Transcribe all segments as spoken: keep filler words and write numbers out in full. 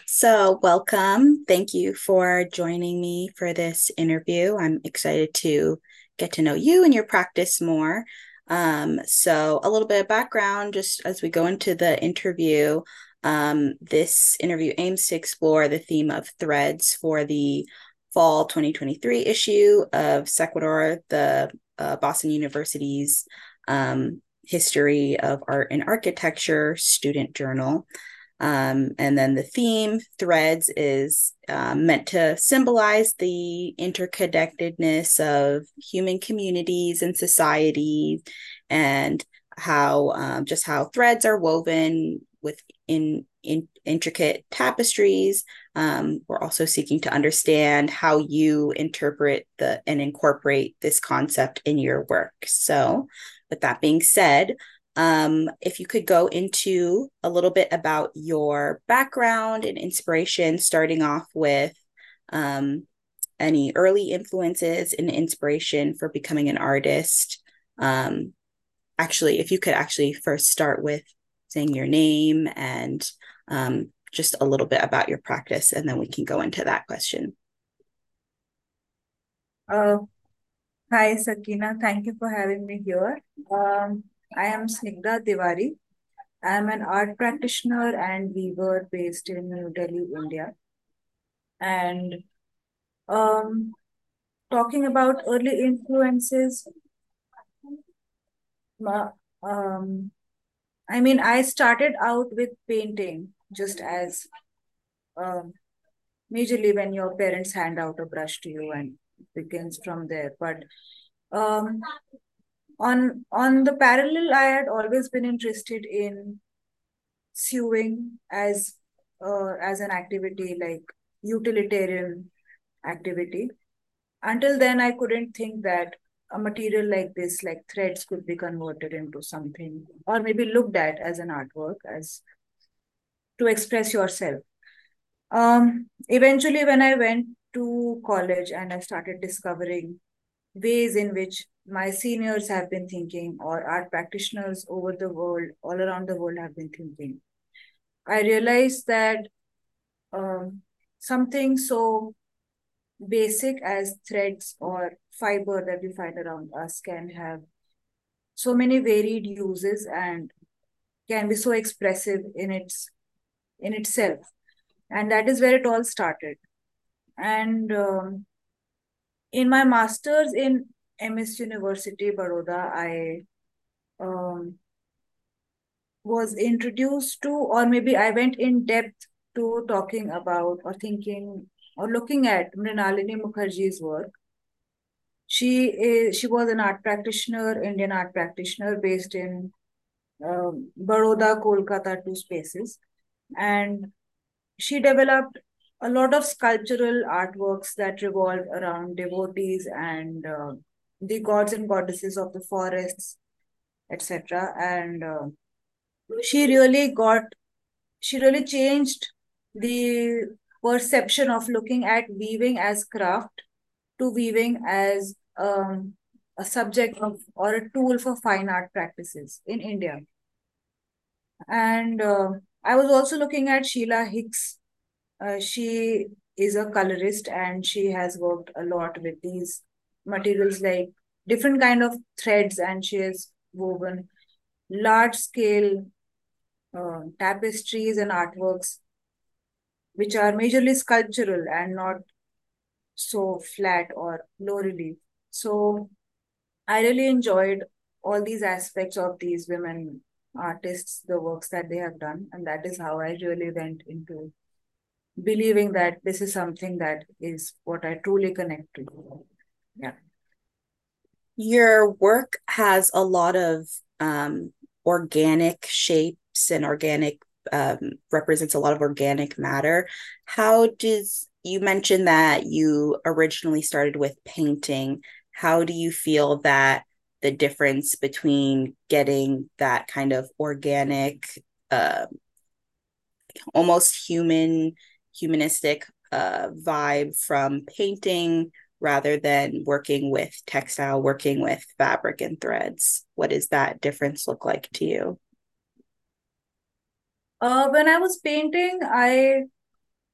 So, welcome. Thank you for joining me for this interview. I'm excited to get to know you and your practice more. Um, so, a little bit of background just as we go into the interview. Um, this interview aims to explore the theme of threads for the fall twenty twenty-three issue of Sequitur, the uh, Boston University's um, History of Art and Architecture student journal. Um, and then the theme, threads, is um, meant to symbolize the interconnectedness of human communities and societies, and how um, just how threads are woven within in intricate tapestries. Um, we're also seeking to understand how you interpret the and incorporate this concept in your work. So, with that being said, um, if you could go into a little bit about your background and inspiration, starting off with um, any early influences and inspiration for becoming an artist. Um, actually, if you could actually first start with saying your name and um, just a little bit about your practice, and then we can go into that question. Uh, Hi, Sakina. Thank you for having me here. Um, I am Snigdha Tiwari. I am an art practitioner and weaver based in New Delhi, India. And um, talking about early influences, ma- um, I mean, I started out with painting just as um, majorly when your parents hand out a brush to you and it begins from there. But um, on on the parallel, I had always been interested in sewing as uh, as an activity, like utilitarian activity. Until then, I couldn't think that a material like this, like threads, could be converted into something or maybe looked at as an artwork, as to express yourself. Um, eventually, when I went to college and I started discovering ways in which my seniors have been thinking, or art practitioners over the world, all around the world, have been thinking, I realized that um, something so basic as threads or fiber that we find around us can have so many varied uses and can be so expressive in its in itself. And that is where it all started. And um, in my master's in M S University, Baroda, I um, was introduced to, or maybe I went in depth to talking about or thinking or looking at Mrinalini Mukherjee's work. She is she was an art practitioner, Indian art practitioner based in um, Baroda, Kolkata, two spaces, and she developed a lot of sculptural artworks that revolved around devotees and uh, the gods and goddesses of the forests, et cetera. And uh, she really got she really changed the perception of looking at weaving as craft to weaving as um, a subject of or a tool for fine art practices in India. And uh, I was also looking at Sheila Hicks. Uh, she is a colorist and she has worked a lot with these materials, like different kind of threads, and she has woven large scale uh, tapestries and artworks which are majorly sculptural and not so flat or low relief. So I really enjoyed all these aspects of these women artists, the works that they have done. And that is how I really went into believing that this is something that is what I truly connect to. Yeah. Your work has a lot of um, organic shapes and organic um, represents a lot of organic matter. How does you mentioned that you originally started with painting? How do you feel that the difference between getting that kind of organic, uh, almost human, humanistic uh, vibe from painting rather than working with textile, working with fabric and threads? What does that difference look like to you? Uh, when I was painting, I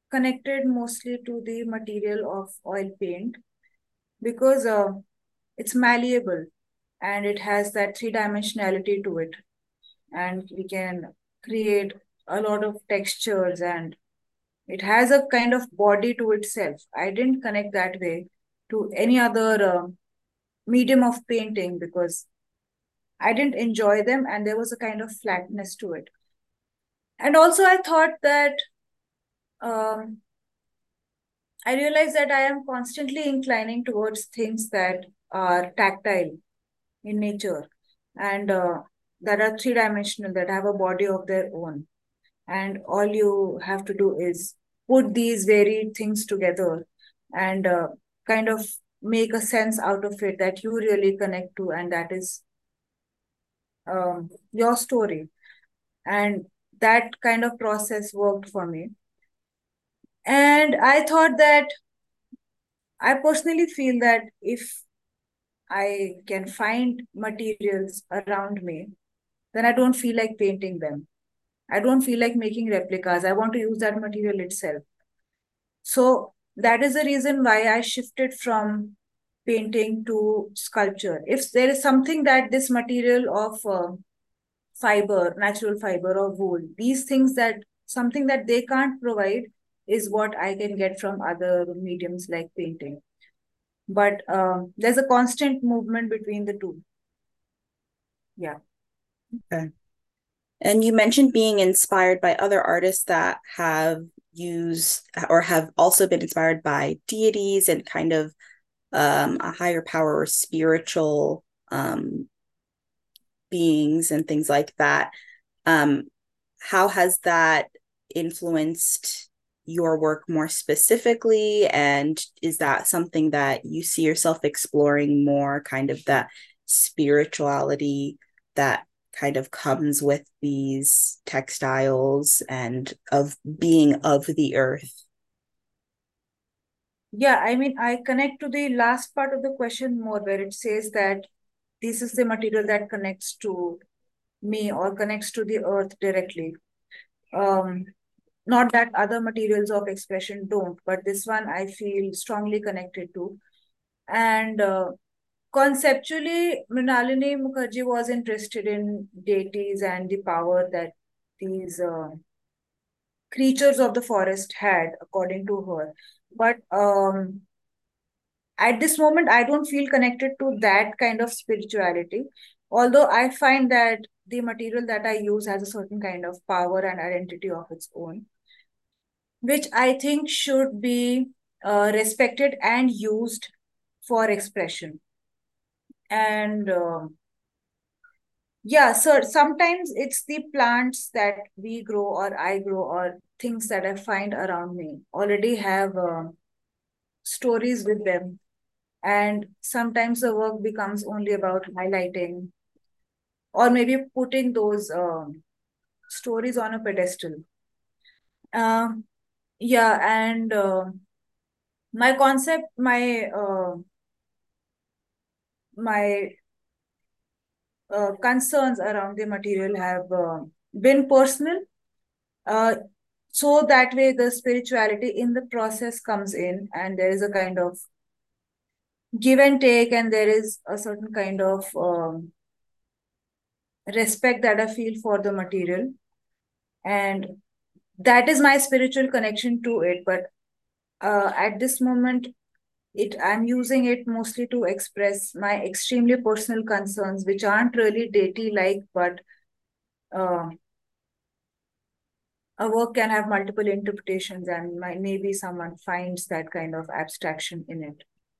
connected mostly to the material of oil paint because uh, it's malleable and it has that three dimensionality to it, and we can create a lot of textures, and it has a kind of body to itself. I didn't connect that way to any other uh, medium of painting because I didn't enjoy them and there was a kind of flatness to it. And also, I thought that um, I realized that I am constantly inclining towards things that are tactile in nature and uh, that are three dimensional, that have a body of their own. And all you have to do is put these varied things together and uh, kind of make a sense out of it that you really connect to, and that is um, your story. And that kind of process worked for me. And I thought that I personally feel that if I can find materials around me, then I don't feel like painting them. I don't feel like making replicas. I want to use that material itself. So that is the reason why I shifted from painting to sculpture. If there is something that this material of uh, fiber, natural fiber or wool, these things that something that they can't provide is what I can get from other mediums like painting. But uh, there's a constant movement between the two. Yeah. Okay. And you mentioned being inspired by other artists that have used or have also been inspired by deities and kind of um, a higher power or spiritual um, beings and things like that. Um, how has that influenced your work more specifically? And is that something that you see yourself exploring more, kind of that spirituality that kind of comes with these textiles and of being of the earth? Yeah, I mean, I connect to the last part of the question more, where it says that this is the material that connects to me or connects to the earth directly. Um, Not that other materials of expression don't, but this one I feel strongly connected to. And uh, conceptually, Mrinalini Mukherjee was interested in deities and the power that these uh, creatures of the forest had, according to her. But um, at this moment, I don't feel connected to that kind of spirituality. Although I find that the material that I use has a certain kind of power and identity of its own, which I think should be uh, respected and used for expression. And uh, yeah, so sometimes it's the plants that we grow or I grow or things that I find around me already have uh, stories with them. And sometimes the work becomes only about highlighting or maybe putting those um, stories on a pedestal. Um, yeah, and uh, my concept, my uh, my uh, concerns around the material have uh, been personal. Uh, so that way, the spirituality in the process comes in, and there is a kind of give and take, and there is a certain kind of um, respect that I feel for the material. And that is my spiritual connection to it. But uh, at this moment, it I'm using it mostly to express my extremely personal concerns, which aren't really deity like, but uh, a work can have multiple interpretations, and my, maybe someone finds that kind of abstraction in it.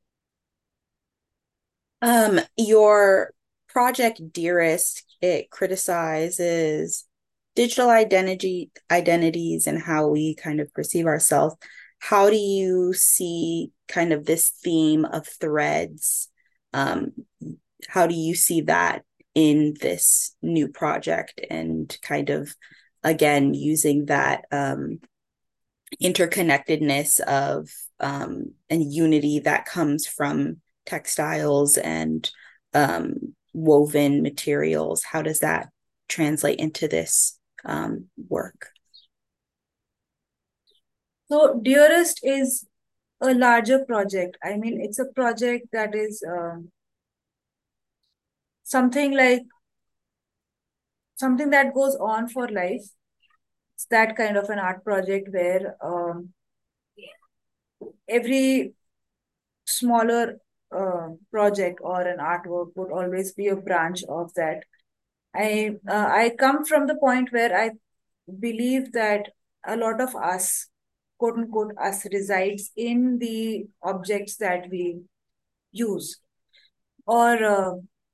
Um, your project Dearest, it criticizes digital identity identities and how we kind of perceive ourselves. How do you see kind of this theme of threads? Um, how do you see that in this new project and kind of again using that um, interconnectedness of um, and unity that comes from textiles and um, woven materials? How does that translate into this um, work? So Dearest is a larger project. I mean, it's a project that is um, something like something that goes on for life. It's that kind of an art project where um, every smaller uh, project or an artwork would always be a branch of that. I uh, I come from the point where I believe that a lot of us, quote unquote, us resides in the objects that we use or uh,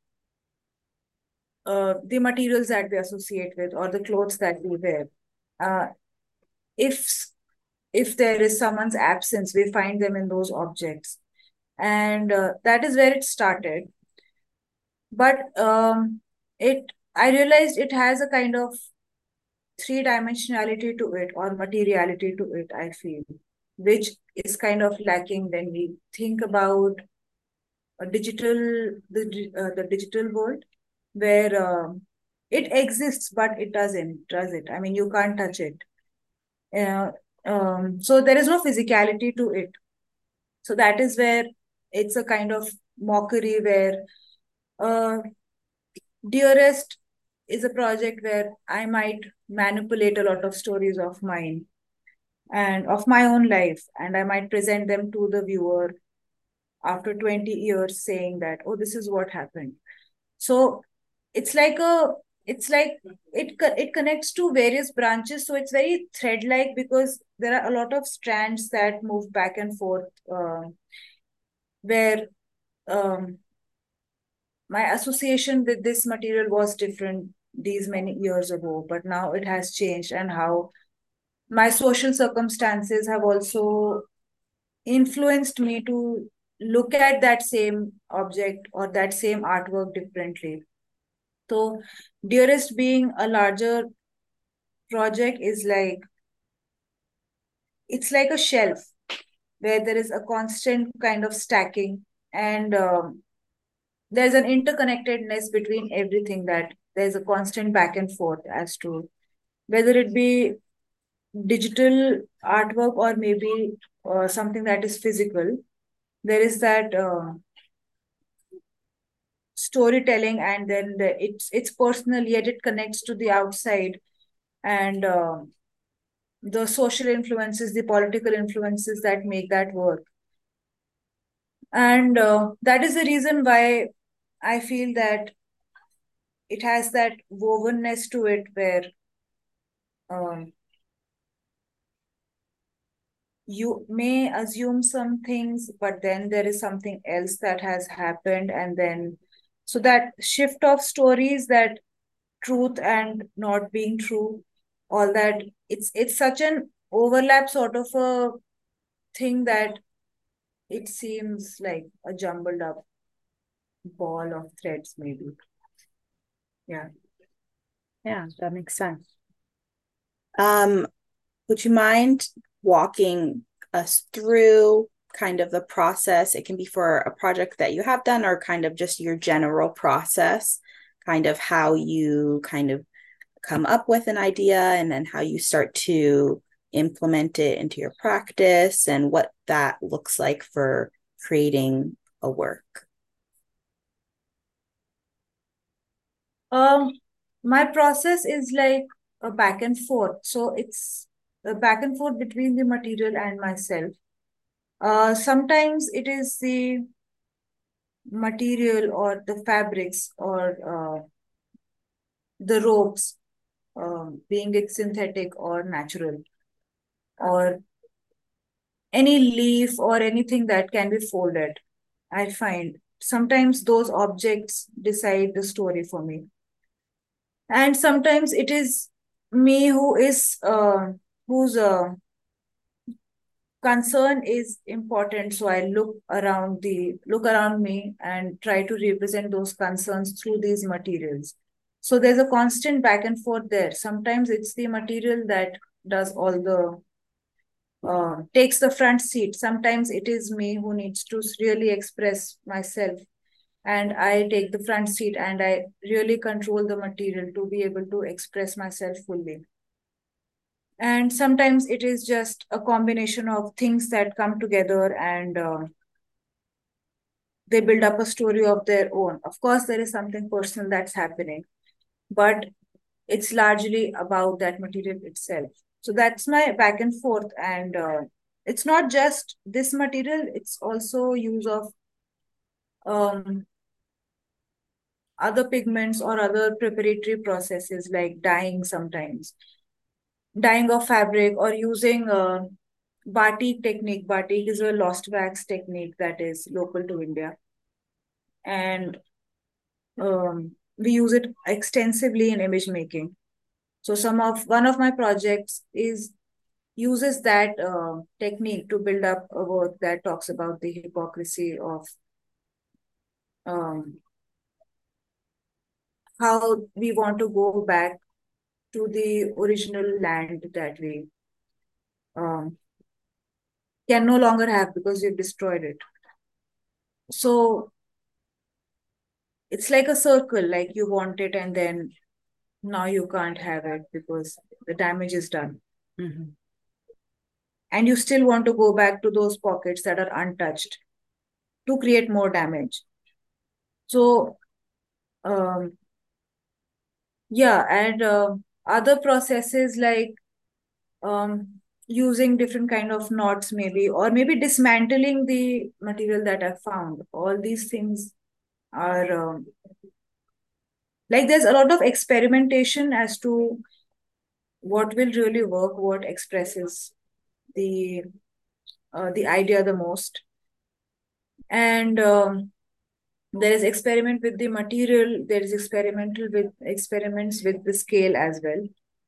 uh, the materials that we associate with or the clothes that we wear. Uh, if if there is someone's absence, we find them in those objects, and uh, that is where it started. But um, it I realized it has a kind of three dimensionality to it or materiality to it. I feel, which is kind of lacking when we think about a digital the uh, the digital world where um, it exists but it doesn't does it I mean you can't touch it uh, um, so there is no physicality to it, so that is where it's a kind of mockery where uh, Dearest is a project where I might manipulate a lot of stories of mine and of my own life, and I might present them to the viewer after twenty years saying that, oh, this is what happened. So it's like a it's like it it connects to various branches, so it's very thread like because there are a lot of strands that move back and forth uh, where um, my association with this material was different these many years ago, but now it has changed, and how my social circumstances have also influenced me to look at that same object or that same artwork differently. So, Dearest being a larger project is like it's like a shelf where there is a constant kind of stacking, and um, there's an interconnectedness between everything, that there's a constant back and forth as to whether it be digital artwork or maybe uh, something that is physical. There is that uh, storytelling, and then the, it's it's personal yet it connects to the outside, and uh, the social influences, the political influences that make that work. And uh, that is the reason why I feel that it has that wovenness to it where um, you may assume some things, but then there is something else that has happened. And then, so that shift of stories, that truth and not being true, all that, it's it's such an overlap sort of a thing that it seems like a jumbled up ball of threads, maybe. Yeah. Yeah, that makes sense. Um, would you mind walking us through kind of the process? It can be for a project that you have done or kind of just your general process, kind of how you kind of come up with an idea and then how you start to implement it into your practice and what that looks like for creating a work. Um, my process is like a back and forth. So it's a back and forth between the material and myself. Uh, sometimes it is the material or the fabrics or uh, the ropes, um, being it synthetic or natural, or any leaf or anything that can be folded. I find sometimes those objects decide the story for me. And sometimes it is me who is, uh, whose uh, concern is important, so I look around the look around me and try to represent those concerns through these materials. So there's a constant back and forth there. Sometimes it's the material that does all the uh, takes the front seat. Sometimes it is me who needs to really express myself, and I take the front seat and I really control the material to be able to express myself fully. And sometimes it is just a combination of things that come together and uh, they build up a story of their own. Of course, there is something personal that's happening, but it's largely about that material itself. So that's my back and forth. And uh, it's not just this material, it's also use of um, other pigments or other preparatory processes like dyeing sometimes, dyeing of fabric or using uh, batik technique. Batik is a lost wax technique that is local to India. And um, we use it extensively in image making. So some of one of my projects is uses that uh, technique to build up a work that talks about the hypocrisy of um, how we want to go back to the original land that we um, can no longer have because we've destroyed it. So it's like a circle, like you want it and then now you can't have it because the damage is done. Mm-hmm. And you still want to go back to those pockets that are untouched to create more damage. So, um, yeah, and uh, other processes like um, using different kind of knots, maybe, or maybe dismantling the material that I found. All these things are um, like there's a lot of experimentation as to what will really work, what expresses the uh, the idea the most, and um, there is experiment with the material. There is experimental with experiments with the scale as well.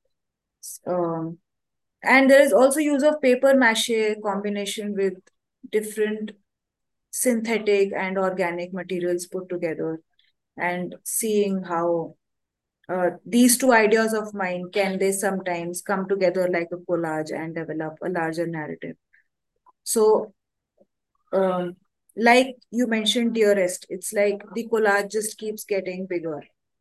Um, and there is also use of paper mache combination with different synthetic and organic materials put together and seeing how uh, these two ideas of mine can they sometimes come together like a collage and develop a larger narrative. So um, like you mentioned dearest, it's like the collage just keeps getting bigger,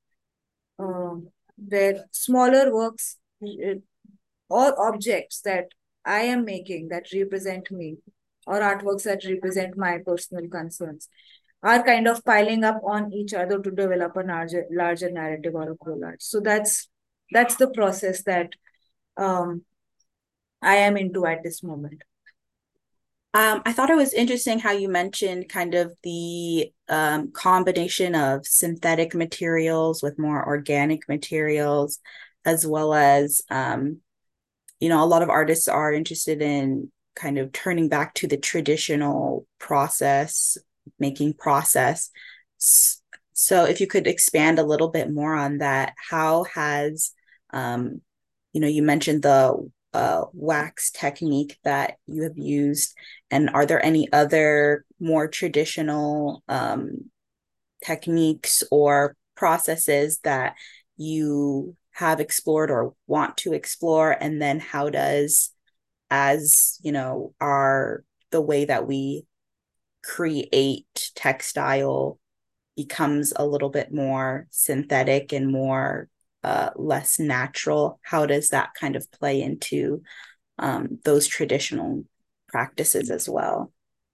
um, where smaller works uh, or objects that I am making that represent me or artworks that represent my personal concerns are kind of piling up on each other to develop a larger larger narrative or a collage. So that's that's the process that um, I am into at this moment. Um, I thought it was interesting how you mentioned kind of the um, combination of synthetic materials with more organic materials, as well as, um, you know, a lot of artists are interested in kind of turning back to the traditional process, making process. So if you could expand a little bit more on that, how has, um, you know, you mentioned the uh, wax technique that you have used, and are there any other more traditional um, techniques or processes that you have explored or want to explore? And then how does, as you know, our the way that we create textile becomes a little bit more synthetic and more uh, less natural, how does that kind of play into um, those traditional practices as well?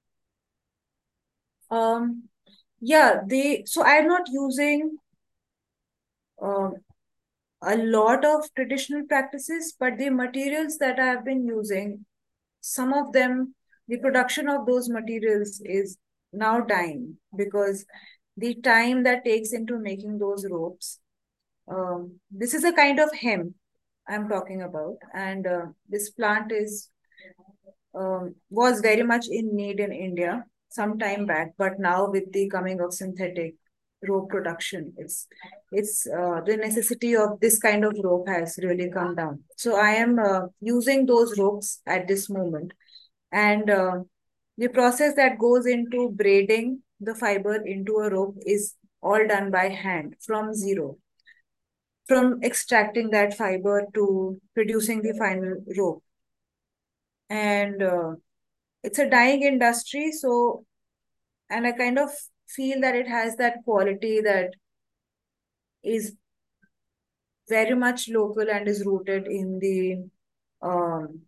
Um, yeah, they so I'm not using uh, a lot of traditional practices, but the materials that I have been using, some of them, the production of those materials is now dying because the time that takes into making those ropes. Um, this is a kind of hemp I'm talking about, and uh, this plant is um, was very much in need in India some time back, but now with the coming of synthetic rope production, it's it's uh, the necessity of this kind of rope has really come down. So I am uh, using those ropes at this moment, and uh, the process that goes into braiding the fiber into a rope is all done by hand from zero, from extracting that fiber to producing the final rope. And uh, it's a dying industry, so and I kind of feel that it has that quality that is very much local and is rooted in the um,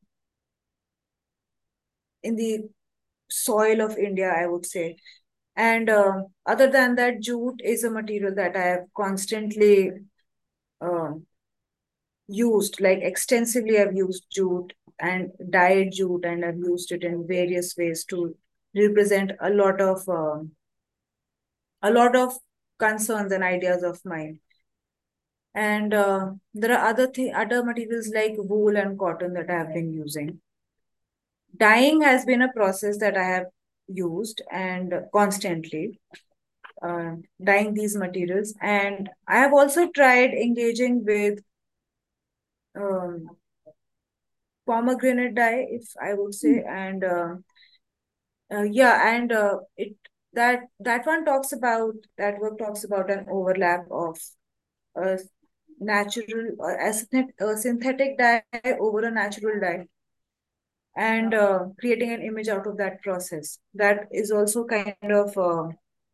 in the soil of India, I would say. And uh, other than that, jute is a material that I have constantly uh, used, like extensively. I've used jute and dyed jute, and I've used it in various ways to represent a lot of um, a lot of concerns and ideas of mine. And uh, there are other th- other materials like wool and cotton that I have been using. Dyeing has been a process that I have used and constantly uh, dyeing these materials. And I have also tried engaging with um, pomegranate dye, if I would say. And uh, uh, yeah, and uh, it that that one talks about that work talks about an overlap of a natural or a synthetic, a synthetic dye over a natural dye, and uh, creating an image out of that process. That is also kind of uh,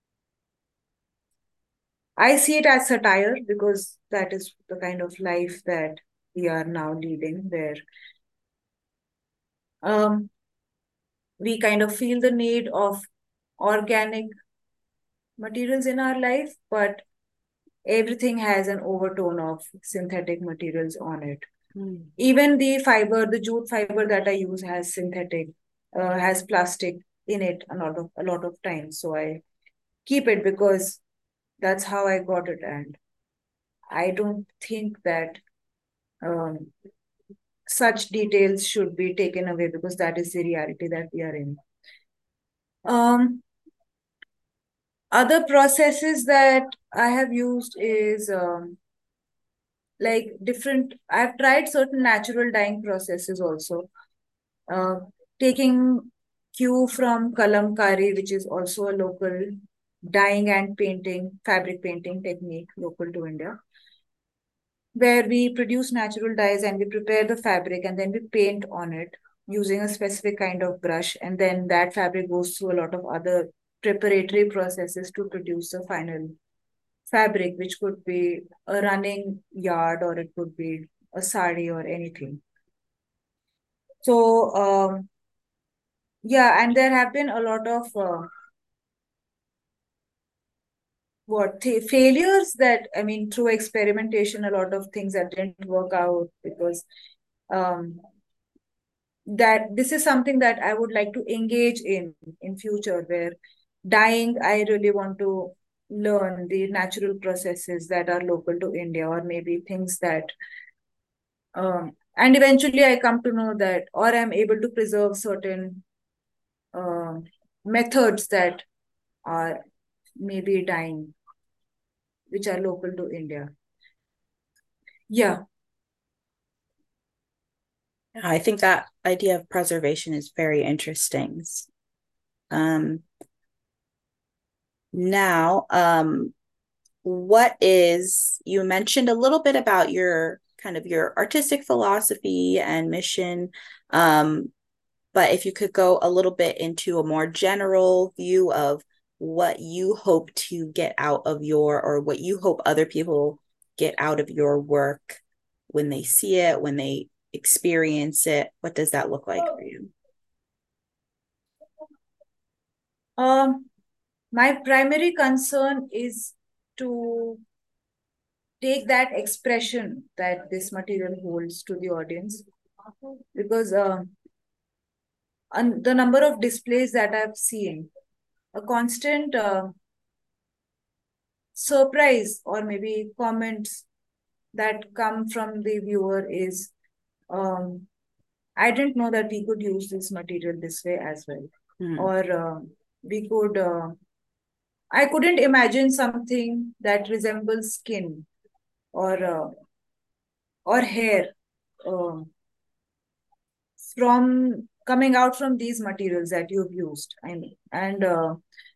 I see it as satire, because that is the kind of life that we are now leading, where um, we kind of feel the need of organic materials in our life, but everything has an overtone of synthetic materials on it. Mm. Even the fiber, the jute fiber that I use has synthetic, uh, has plastic in it a lot of a lot of times. So I keep it because that's how I got it, and I don't think that um, such details should be taken away, because that is the reality that we are in. Um, other processes that I have used is um, like different, I've tried certain natural dyeing processes also. Uh, taking cue from kalamkari, which is also a local dyeing and painting, fabric painting technique local to India, where we produce natural dyes and we prepare the fabric and then we paint on it using a specific kind of brush. And then that fabric goes through a lot of other preparatory processes to produce the final fabric, which could be a running yard or it could be a sari or anything. So, um, yeah, and there have been a lot of uh, what failures that, I mean, through experimentation, a lot of things that didn't work out, because um, that this is something that I would like to engage in in future, where dyeing, I really want to learn the natural processes that are local to India, or maybe things that um, and eventually I come to know that, or I'm able to preserve certain uh, methods that are maybe dying, which are local to India. Yeah. I think that idea of preservation is very interesting. Um, now, um, what is, you mentioned a little bit about your kind of your artistic philosophy and mission. Um, but if you could go a little bit into a more general view of what you hope to get out of your, or what you hope other people get out of your work when they see it, when they experience it, what does that look like for you? Um, my primary concern is to take that expression that this material holds to the audience, because uh, the number of displays that I've seen, a constant uh, surprise or maybe comments that come from the viewer is, um, I didn't know that we could use this material this way as well. Hmm. Or uh, we could, uh, I couldn't imagine something that resembles skin or uh, or hair uh, from coming out from these materials that you've used. I mean, and uh,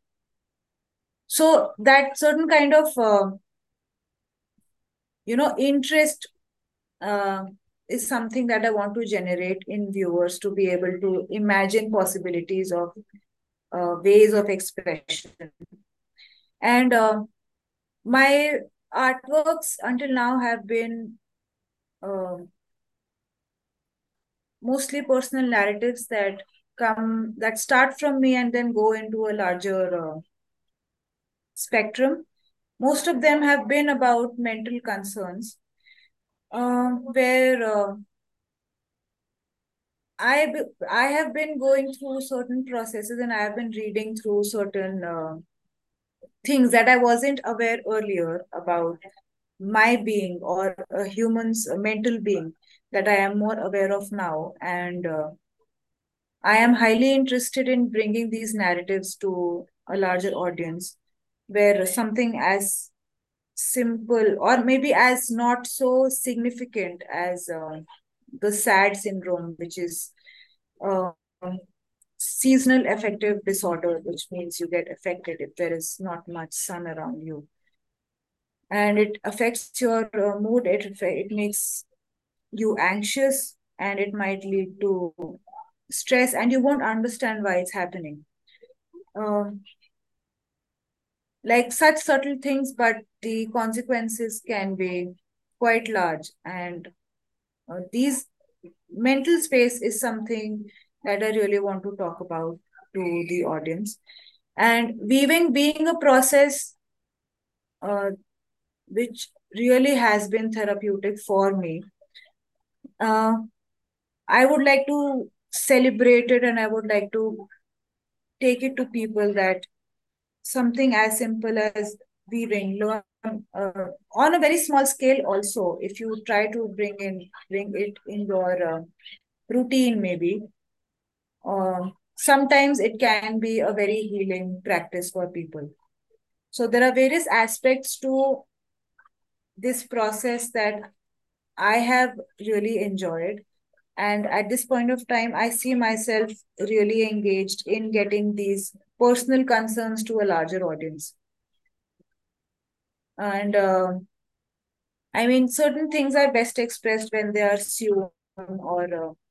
so that certain kind of uh, you know interest uh, is something that I want to generate in viewers, to be able to imagine possibilities of uh, ways of expression. And uh, my artworks until now have been uh, mostly personal narratives that come that start from me and then go into a larger uh, spectrum. Most of them have been about mental concerns, uh, where uh, I I have been going through certain processes and I have been reading through certain uh, things that I wasn't aware earlier about my being or a human's mental being that I am more aware of now. And uh, I am highly interested in bringing these narratives to a larger audience where something as simple or maybe as not so significant as uh, the SAD syndrome, which is uh, seasonal affective disorder, which means you get affected if there is not much sun around you. And it affects your uh, mood, it, it makes you anxious, and it might lead to stress, and you won't understand why it's happening. Um, like such subtle things, but the consequences can be quite large. And uh, these mental space is something that I really want to talk about to the audience. And weaving being a process uh, which really has been therapeutic for me. Uh, I would like to celebrate it and I would like to take it to people that something as simple as weaving, learn uh, on a very small scale also, if you try to bring in bring it in your uh, routine maybe, uh, sometimes it can be a very healing practice for people. So there are various aspects to this process that I have really enjoyed. And at this point of time, I see myself really engaged in getting these personal concerns to a larger audience. And uh, I mean, certain things are best expressed when they are sewn or uh,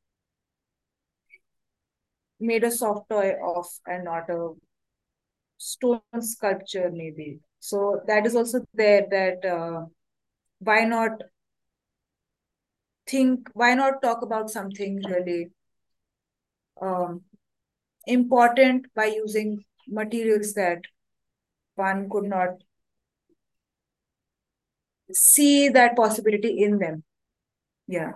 made a soft toy of and not a stone sculpture, maybe. So that is also there that uh, why not think, why not talk about something really um, important by using materials that one could not see that possibility in them. Yeah.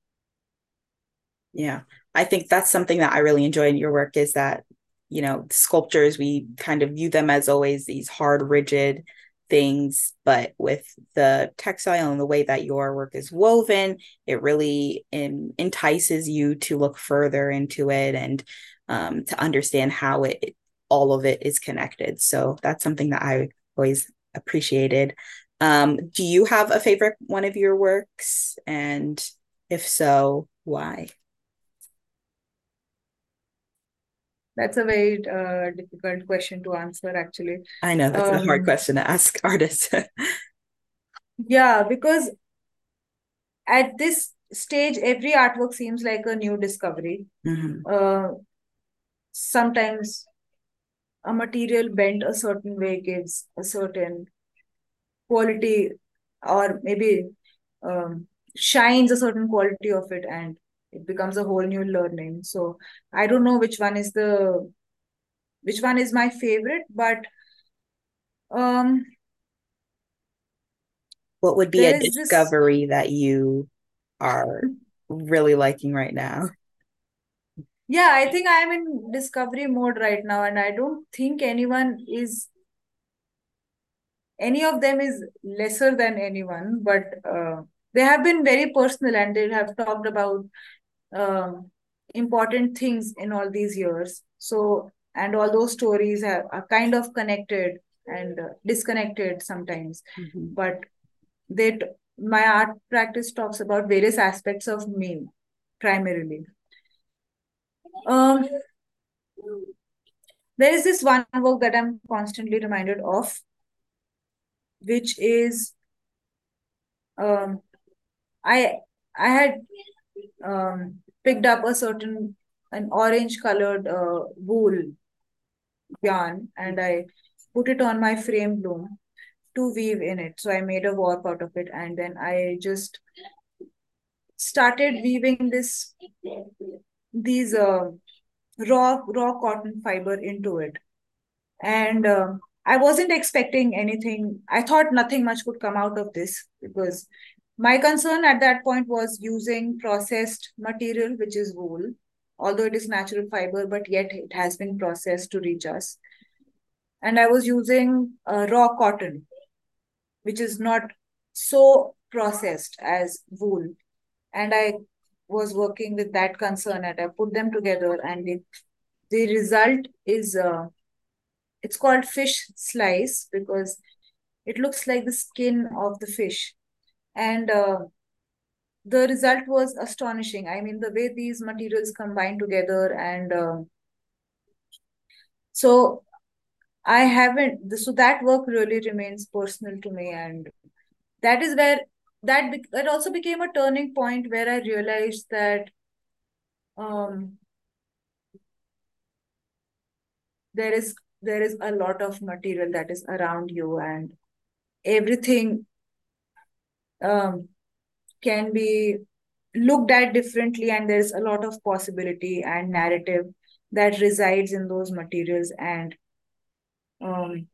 Yeah. I think that's something that I really enjoy in your work is that, you know, sculptures, we kind of view them as always these hard, rigid things, but with the textile and the way that your work is woven, it really in, entices you to look further into it and um, to understand how it all of it is connected. So that's something that I always appreciated. Um, do you have a favorite one of your works? And if so, why? That's a very uh, difficult question to answer, actually. I know that's a hard Um, question to ask artists. yeah, because at this stage, every artwork seems like a new discovery. Mhm. Uh, sometimes a material bent a certain way gives a certain quality, or maybe um, shines a certain quality of it, and it becomes a whole new learning. So I don't know which one is the which one is my favorite, but um, What would be there a is this. discovery that you are really liking right now? Yeah, I think I'm in discovery mode right now, and I don't think anyone is any of them is lesser than anyone, but uh, they have been very personal and they have talked about um, important things in all these years. So, and all those stories have, are kind of connected and uh, disconnected sometimes. Mhm. But they, t- my art practice talks about various aspects of me primarily. Um, there is this one work that I'm constantly reminded of, which is um, I I had um, picked up a certain an orange colored uh, wool yarn, and I put it on my frame loom to weave in it. So I made a warp out of it, and then I just started weaving this these uh, raw raw cotton fiber into it. And uh, I wasn't expecting anything. I thought nothing much could come out of this, because my concern at that point was using processed material, which is wool, although it is natural fiber, but yet it has been processed to reach us. And I was using uh, raw cotton, which is not so processed as wool. And I was working with that concern, and I put them together, and it, the result is uh, it's called fish slice, because it looks like the skin of the fish. And uh, the result was astonishing. I mean, the way these materials combine together, and uh, so I haven't, so that work really remains personal to me. And that is where that, be, that also became a turning point, where I realized that um, there is there is a lot of material that is around you, and everything um, can be looked at differently, and there's a lot of possibility and narrative that resides in those materials. And um,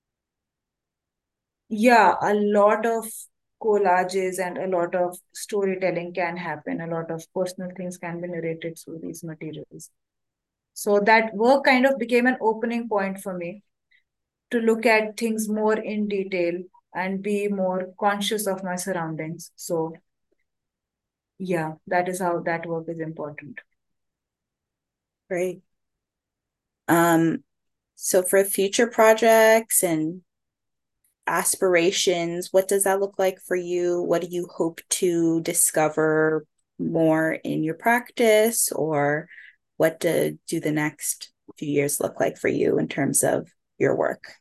yeah, a lot of collages and a lot of storytelling can happen, a lot of personal things can be narrated through these materials. So that work kind of became an opening point for me to look at things more in detail and be more conscious of my surroundings. So yeah, that is how that work is important. Great. Um, so for future projects and aspirations, what does that look like for you? What do you hope to discover more in your practice, or what do, do the next few years look like for you in terms of your work?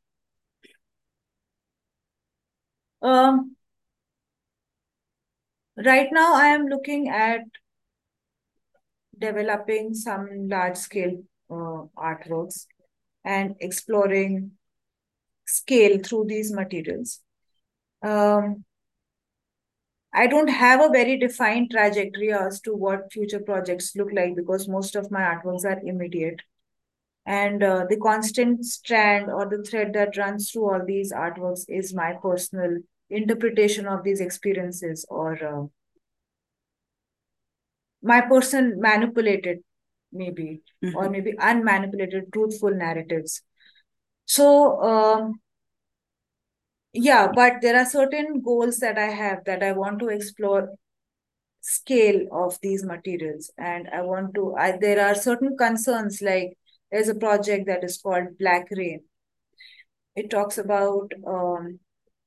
Um, right now, I am looking at developing some large scale uh, artworks and exploring scale through these materials. Um, I don't have a very defined trajectory as to what future projects look like, because most of my artworks are immediate. And uh, the constant strand or the thread that runs through all these artworks is my personal interpretation of these experiences, or uh, my person manipulated, maybe, mm-hmm. or maybe unmanipulated, truthful narratives. So, um, yeah, but there are certain goals that I have, that I want to explore scale of these materials. And I want to, I, there are certain concerns, like there's a project that is called Black Rain. It talks about um,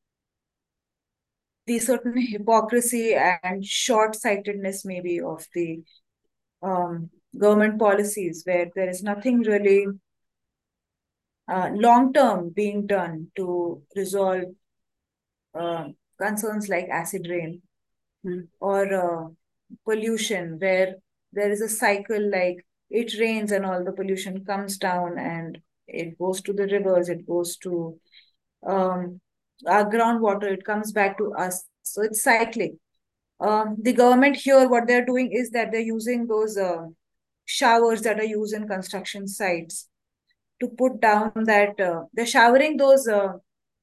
the certain hypocrisy and short-sightedness, maybe, of the um, government policies, where there is nothing really uh, long-term being done to resolve uh, concerns like acid rain, mm. or uh, pollution, where there is a cycle, like it rains and all the pollution comes down and it goes to the rivers, it goes to um, our groundwater, it comes back to us. So it's cyclic. Um, the government here, what they're doing is that they're using those uh, showers that are used in construction sites to put down that uh, they're showering those uh,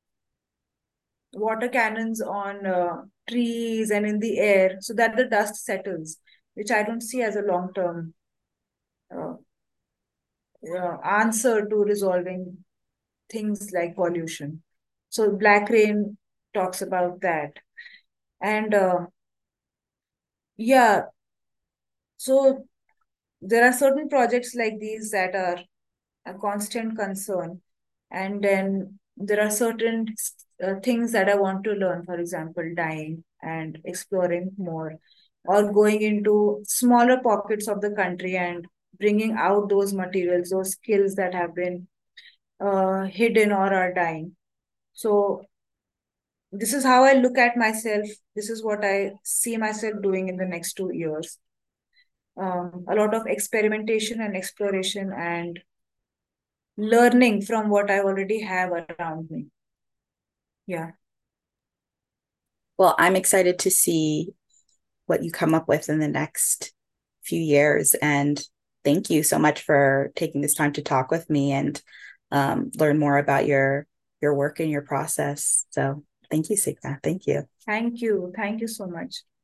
water cannons on uh, trees and in the air, so that the dust settles, which I don't see as a long term uh, uh, answer to resolving things like pollution. So Black Rain talks about that. And uh, yeah, so there are certain projects like these that are a constant concern. And then there are certain uh, things that I want to learn, for example, dyeing and exploring more, or going into smaller pockets of the country and bringing out those materials, those skills that have been uh, hidden or are dying. So this is how I look at myself. This is what I see myself doing in the next two years. Um, a lot of experimentation and exploration, and learning from what I already have around me. Yeah. Well, I'm excited to see what you come up with in the next few years. And thank you so much for taking this time to talk with me and um, learn more about your your work and your process. So thank you, Signa. Thank you. Thank you. Thank you so much.